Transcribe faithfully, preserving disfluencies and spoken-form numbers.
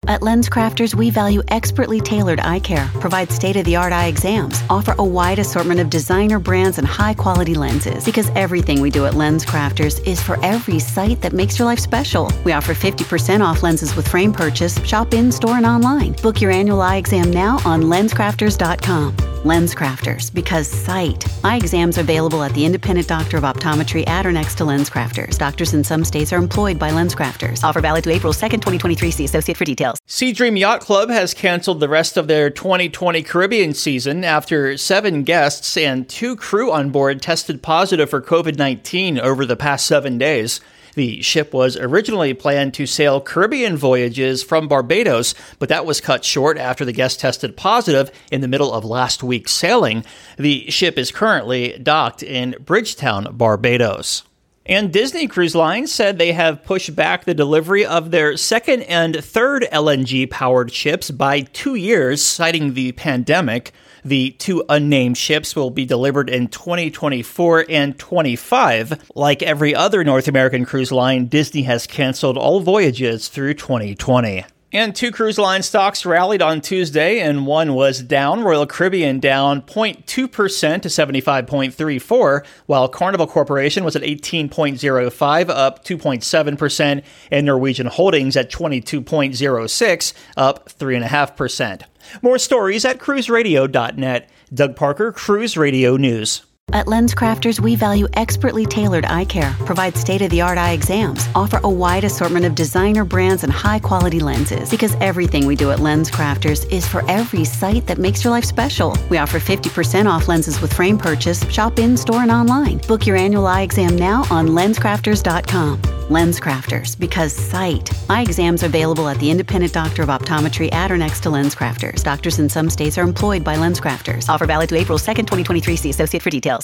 At LensCrafters, we value expertly tailored eye care, provide state-of-the-art eye exams, offer a wide assortment of designer brands and high-quality lenses. Because everything we do at LensCrafters is for every sight that makes your life special. We offer fifty percent off lenses with frame purchase. Shop in-store and online. Book your annual eye exam now on lens crafters dot com. LensCrafters, because sight. Eye exams are available at the independent doctor of optometry at or next to LensCrafters. Doctors in some states are employed by LensCrafters. Offer valid to April second, twenty twenty-three. See associate for details. Sea Dream Yacht Club has canceled the rest of their twenty twenty Caribbean season after seven guests and two crew on board tested positive for covid nineteen over the past seven days. The ship was originally planned to sail Caribbean voyages from Barbados, but that was cut short after the guest tested positive in the middle of last week's sailing. The ship is currently docked in Bridgetown, Barbados. And Disney Cruise Line said they have pushed back the delivery of their second and third L N G-powered ships by two years, citing the pandemic. The two unnamed ships will be delivered in twenty twenty-four and twenty-five. Like every other North American cruise line, Disney has canceled all voyages through twenty twenty. And two cruise line stocks rallied on Tuesday, and one was down. Royal Caribbean down zero point two percent to seventy-five point three four, while Carnival Corporation was at eighteen point zero five, up two point seven percent, and Norwegian Holdings at twenty-two point zero six, up three point five percent. More stories at cruise radio dot net. Doug Parker, Cruise Radio News. At LensCrafters, we value expertly tailored eye care, provide state-of-the-art eye exams, offer a wide assortment of designer brands and high-quality lenses. Because everything we do at LensCrafters is for every sight that makes your life special. We offer fifty percent off lenses with frame purchase. Shop in-store and online. Book your annual eye exam now on lens crafters dot com. LensCrafters, because sight. Eye exams are available at the independent doctor of optometry at or next to LensCrafters. Doctors in some states are employed by LensCrafters. Offer valid to April second, twenty twenty-three. See associate for details.